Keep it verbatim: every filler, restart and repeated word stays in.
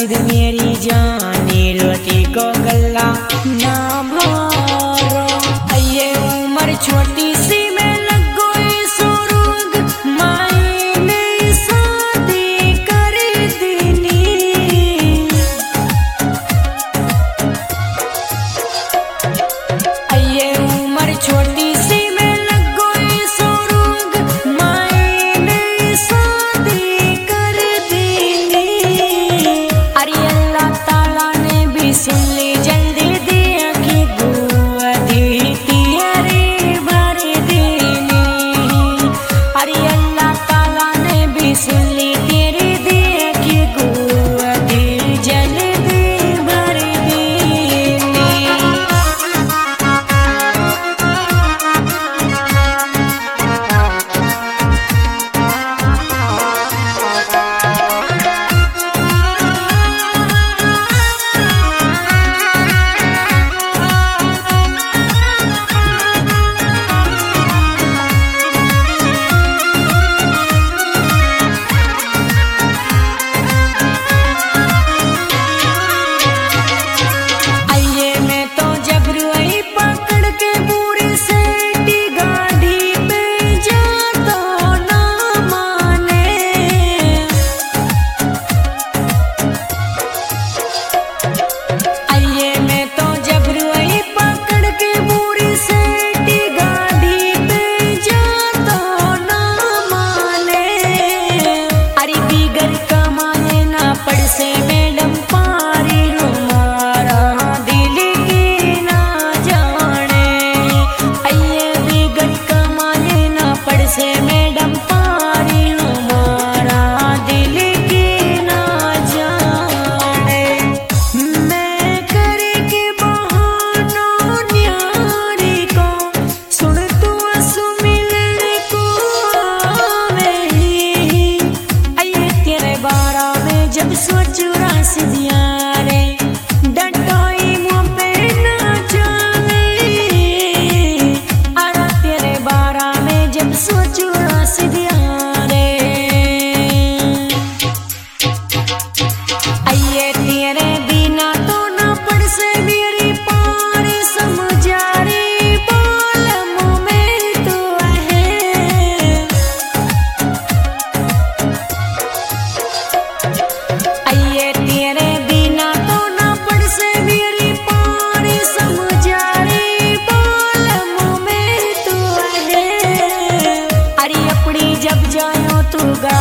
राशिद मेरी जानी रोटी को गल्ला ना भरो। ये उम्र छोटी सी में लग गई सुरुग, माई ने शादी कर दीनी। ये उम्र छोटी सी में लग गई सुरुग, माई ने शादी कर दीनी। अरे अल्लाह ताला ने भी सुन ली जल्दी दिया कि दुआ दी तेरे भर देनी। अरे अल्लाह ताला ने भी सुन ली तेरी दिया कि दुआ दी जल्दी भर देनी। से मैडम पारी हमारा दिल की ना जाने। आइए बिगड़ कमाए ना पड़ से मैडम पारी हमारा दिल की ना जाने। मैं करके बहानों न्यारी को सुन तू आंसू मिलने को आवे। आइए तेरे बारा में जब सोचू राशिद यारे, डटोई मुँह पे ना जावे। अरे तेरे बारा में जब सोचू राशिद यारे, आइए तेरे बिना तो ना पड़ से मेरी पार समझा रे बोल मुँह में तू है। आइए तेरे बिना तो ना पड़ से मेरी पार समझा रे बोल मुँह में तू है। अरे अपनी जब जायो तू गा